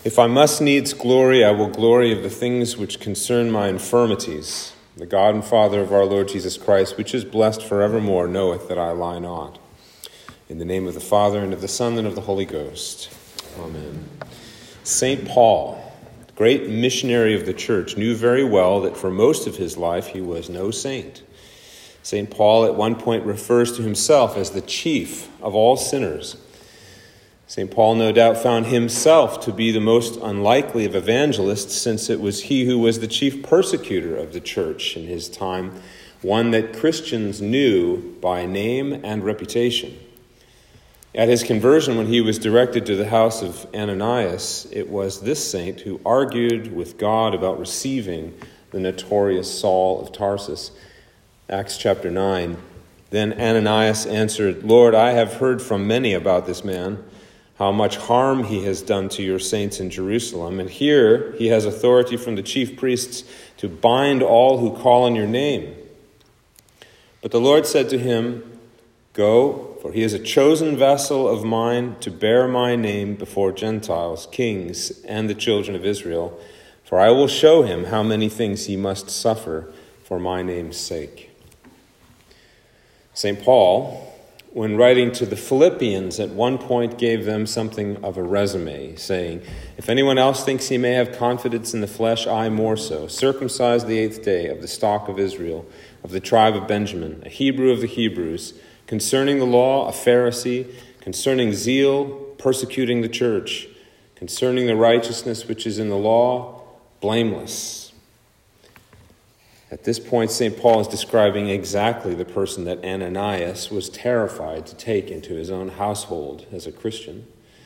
If I must needs glory, I will glory of the things which concern my infirmities. The God and Father of our Lord Jesus Christ, which is blessed forevermore, knoweth that I lie not. In the name of the Father, and of the Son, and of the Holy Ghost. Amen. St. Paul, great missionary of the church, knew very well that for most of his life he was no saint. St. Paul at one point refers to himself as the chief of all sinners. St. Paul no doubt found himself to be the most unlikely of evangelists, since it was he who was the chief persecutor of the church in his time, one that Christians knew by name and reputation. At his conversion, when he was directed to the house of Ananias, it was this saint who argued with God about receiving the notorious Saul of Tarsus. Acts chapter 9. Then Ananias answered, "Lord, I have heard from many about this man, how much harm he has done to your saints in Jerusalem. And here he has authority from the chief priests to bind all who call on your name." But the Lord said to him, "Go, for he is a chosen vessel of mine to bear my name before Gentiles, kings, and the children of Israel. For I will show him how many things he must suffer for my name's sake." St. Paul, when writing to the Philippians, at one point gave them something of a resume, saying, "If anyone else thinks he may have confidence in the flesh, I more so. Circumcised the 8th day, of the stock of Israel, of the tribe of Benjamin, a Hebrew of the Hebrews, concerning the law, a Pharisee, concerning zeal, persecuting the church, concerning the righteousness which is in the law, blameless." At this point, St. Paul is describing exactly the person that Ananias was terrified to take into his own household as a Christian.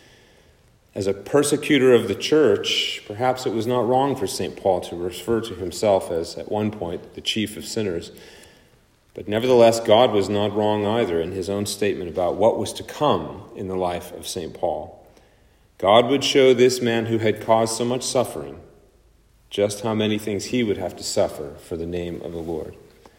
As a persecutor of the church, perhaps it was not wrong for St. Paul to refer to himself as, at one point, the chief of sinners. But nevertheless, God was not wrong either in his own statement about what was to come in the life of St. Paul. God would show this man who had caused so much suffering just how many things he would have to suffer for the name of the Lord.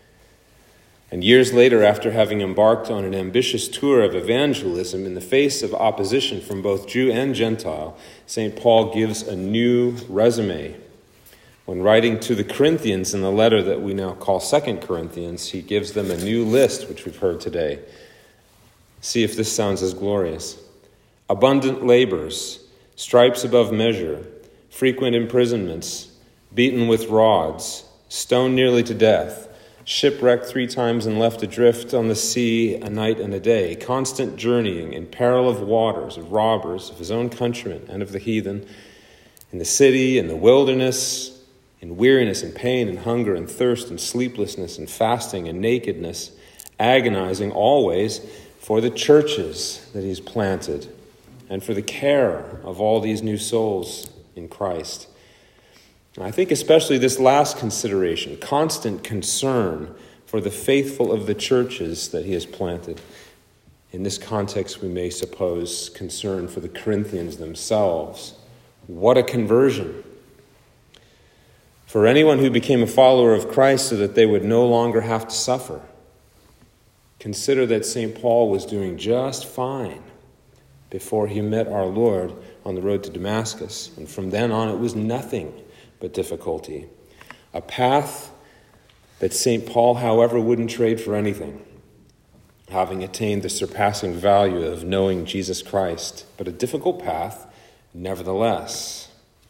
And years later, after having embarked on an ambitious tour of evangelism in the face of opposition from both Jew and Gentile, St. Paul gives a new resume. When writing to the Corinthians in the letter that we now call 2 Corinthians, he gives them a new list, which we've heard today. See if this sounds as glorious. Abundant labors, stripes above measure, frequent imprisonments, beaten with rods, stoned nearly to death, shipwrecked 3 times and left adrift on the sea a night and a day, constant journeying in peril of waters, of robbers, of his own countrymen and of the heathen, in the city, in the wilderness, in weariness and pain and hunger and thirst and sleeplessness and fasting and nakedness, agonizing always for the churches that he's planted and for the care of all these new souls in Christ. I think especially this last consideration, constant concern for the faithful of the churches that he has planted. In this context, we may suppose concern for the Corinthians themselves. What a conversion! For anyone who became a follower of Christ so that they would no longer have to suffer. Consider that St. Paul was doing just fine before he met our Lord on the road to Damascus. And from then on, it was nothing but difficulty. A path that St. Paul, however, wouldn't trade for anything, having attained the surpassing value of knowing Jesus Christ. But a difficult path, nevertheless.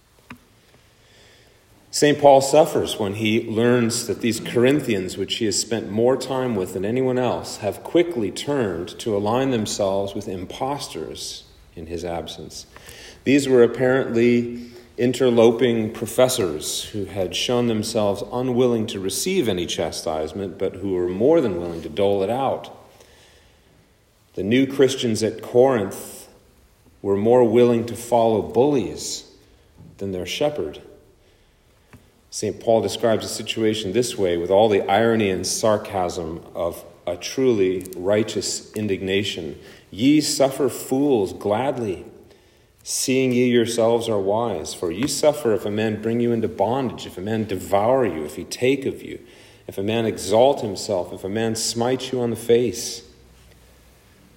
St. Paul suffers when he learns that these Corinthians, which he has spent more time with than anyone else, have quickly turned to align themselves with impostors in his absence. These were apparently interloping professors who had shown themselves unwilling to receive any chastisement, but who were more than willing to dole it out. The new Christians at Corinth were more willing to follow bullies than their shepherd. St. Paul describes the situation this way, with all the irony and sarcasm of a truly righteous indignation. "Ye suffer fools gladly, seeing ye yourselves are wise. For ye suffer if a man bring you into bondage, if a man devour you, if he take of you, if a man exalt himself, if a man smite you on the face.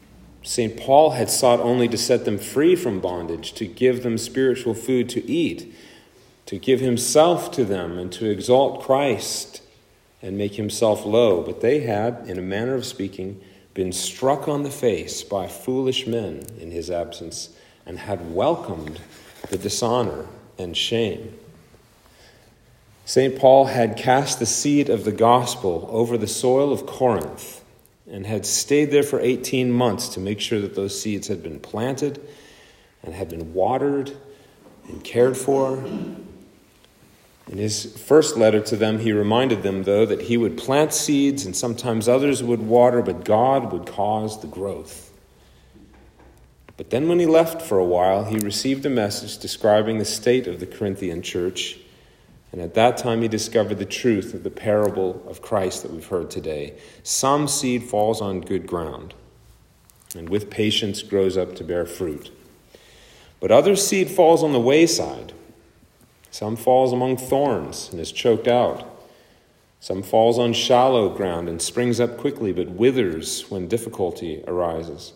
St. Paul had sought only to set them free from bondage, to give them spiritual food to eat, to give himself to them, and to exalt Christ and make himself low. But they had, in a manner of speaking, been struck on the face by foolish men in his absence, and had welcomed the dishonor and shame. St. Paul had cast the seed of the gospel over the soil of Corinth and had stayed there for 18 months to make sure that those seeds had been planted and had been watered and cared for. In his first letter to them, he reminded them, though, that he would plant seeds and sometimes others would water, but God would cause the growth. But then when he left for a while, he received a message describing the state of the Corinthian church. And at that time, he discovered the truth of the parable of Christ that we've heard today. Some seed falls on good ground, and with patience grows up to bear fruit. But other seed falls on the wayside. Some falls among thorns and is choked out. Some falls on shallow ground and springs up quickly, but withers when difficulty arises.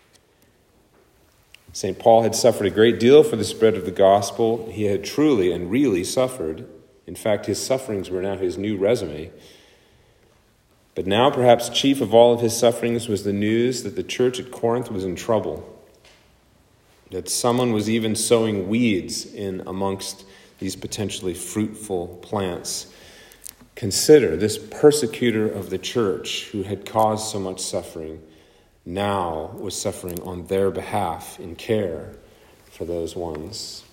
St. Paul had suffered a great deal for the spread of the gospel. He had truly and really suffered. In fact, his sufferings were now his new resume. But now, perhaps chief of all of his sufferings was the news that the church at Corinth was in trouble, that someone was even sowing weeds in amongst these potentially fruitful plants. Consider this persecutor of the church who had caused so much suffering now was suffering on their behalf in care for those ones.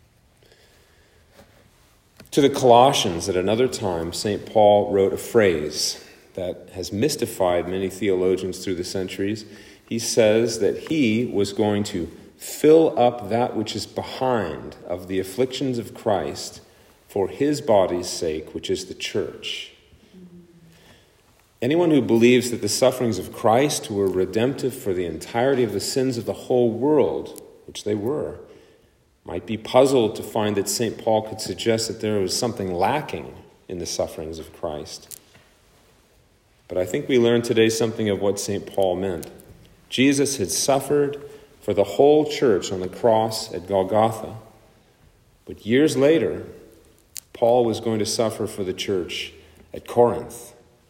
To the Colossians, at another time, St. Paul wrote a phrase that has mystified many theologians through the centuries. He says that he was going to fill up that which is behind of the afflictions of Christ for his body's sake, which is the church. Anyone who believes that the sufferings of Christ were redemptive for the entirety of the sins of the whole world, which they were, might be puzzled to find that St. Paul could suggest that there was something lacking in the sufferings of Christ. But I think we learned today something of what St. Paul meant. Jesus had suffered for the whole church on the cross at Golgotha. But years later, Paul was going to suffer for the church at Corinth.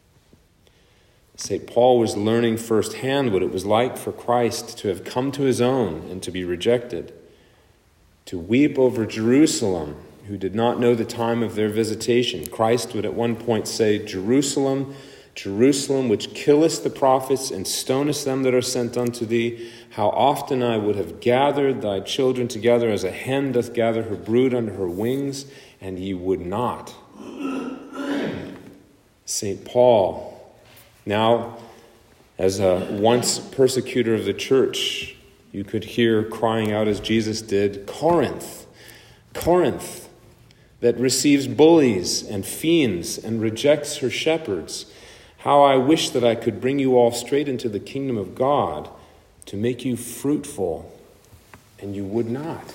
St. Paul was learning firsthand what it was like for Christ to have come to his own and to be rejected, to weep over Jerusalem, who did not know the time of their visitation. Christ would at one point say, "Jerusalem, Jerusalem, which killest the prophets and stonest them that are sent unto thee, how often I would have gathered thy children together as a hen doth gather her brood under her wings, and ye would not." St. Paul, now as a once persecutor of the church, you could hear crying out as Jesus did, "Corinth, Corinth, that receives bullies and fiends and rejects her shepherds. How I wish that I could bring you all straight into the kingdom of God to make you fruitful, and you would not."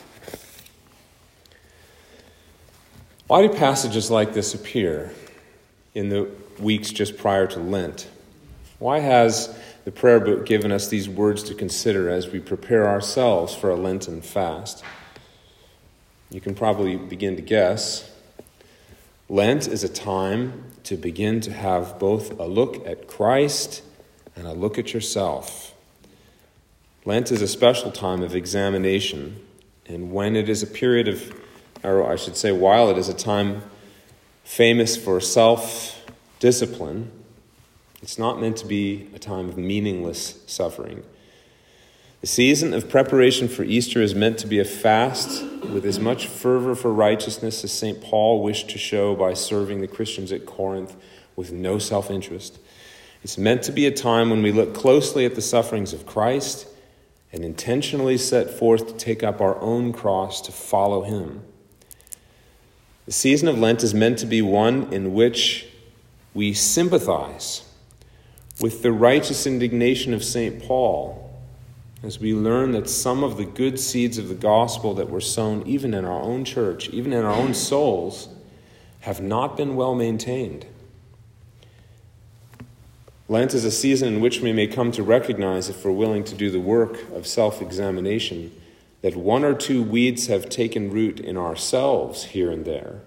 Why do passages like this appear in the weeks just prior to Lent? Why has the prayer book given us these words to consider as we prepare ourselves for a Lenten fast? You can probably begin to guess. Lent is a time to begin to have both a look at Christ and a look at yourself. Lent is a special time of examination, and when it is a period of, or I should say, while it is a time famous for self-discipline, it's not meant to be a time of meaningless suffering. The season of preparation for Easter is meant to be a fast with as much fervor for righteousness as St. Paul wished to show by serving the Christians at Corinth with no self-interest. It's meant to be a time when we look closely at the sufferings of Christ and intentionally set forth to take up our own cross to follow him. The season of Lent is meant to be one in which we sympathize with the righteous indignation of St. Paul as we learn that some of the good seeds of the gospel that were sown even in our own church, even in our own souls, have not been well maintained. Lent is a season in which we may come to recognize, if we're willing to do the work of self-examination, that one or two weeds have taken root in ourselves here and there.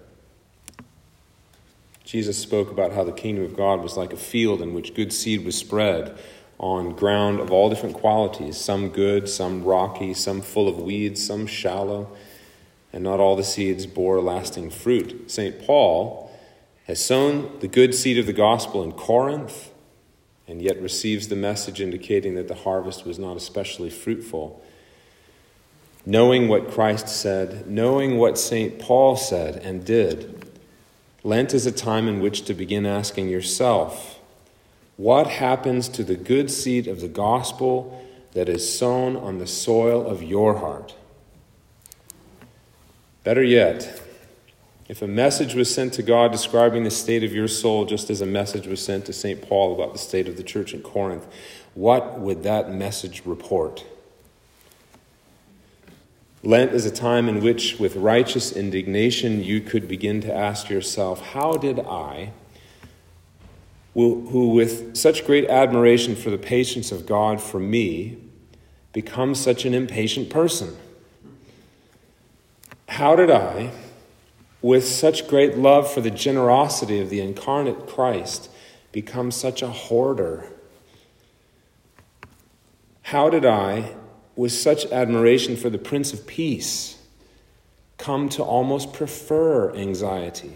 Jesus spoke about how the kingdom of God was like a field in which good seed was spread on ground of all different qualities, some good, some rocky, some full of weeds, some shallow, and not all the seeds bore lasting fruit. St. Paul has sown the good seed of the gospel in Corinth, and yet receives the message indicating that the harvest was not especially fruitful. Knowing what Christ said, knowing what St. Paul said and did, Lent is a time in which to begin asking yourself, what happens to the good seed of the gospel that is sown on the soil of your heart? Better yet, if a message was sent to God describing the state of your soul, just as a message was sent to St. Paul about the state of the church in Corinth, what would that message report? Lent is a time in which, with righteous indignation, you could begin to ask yourself, how did I, who with such great admiration for the patience of God for me, become such an impatient person? How did I, with such great love for the generosity of the incarnate Christ, become such a hoarder? How did I, with such admiration for the Prince of Peace, come to almost prefer anxiety?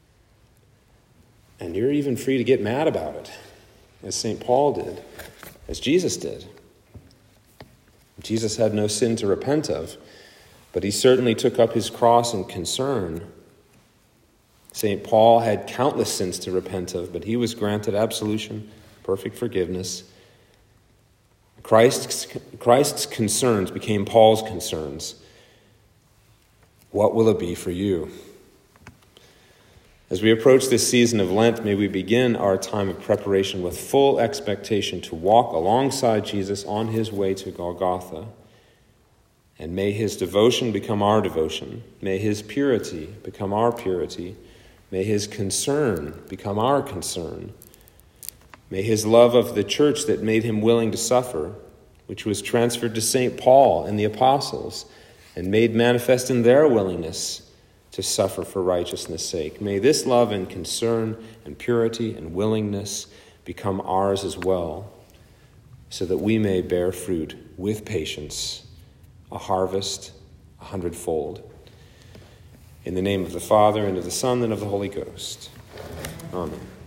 And you're even free to get mad about it, as St. Paul did, as Jesus did. Jesus had no sin to repent of, but he certainly took up his cross in concern. St. Paul had countless sins to repent of, but he was granted absolution, perfect forgiveness. Christ's concerns became Paul's concerns. What will it be for you? As we approach this season of Lent, may we begin our time of preparation with full expectation to walk alongside Jesus on his way to Golgotha. And may his devotion become our devotion. May his purity become our purity. May his concern become our concern. May his love of the church that made him willing to suffer, which was transferred to St. Paul and the apostles, and made manifest in their willingness to suffer for righteousness' sake. May this love and concern and purity and willingness become ours as well, so that we may bear fruit with patience, a harvest 100-fold. In the name of the Father, and of the Son, and of the Holy Ghost. Amen.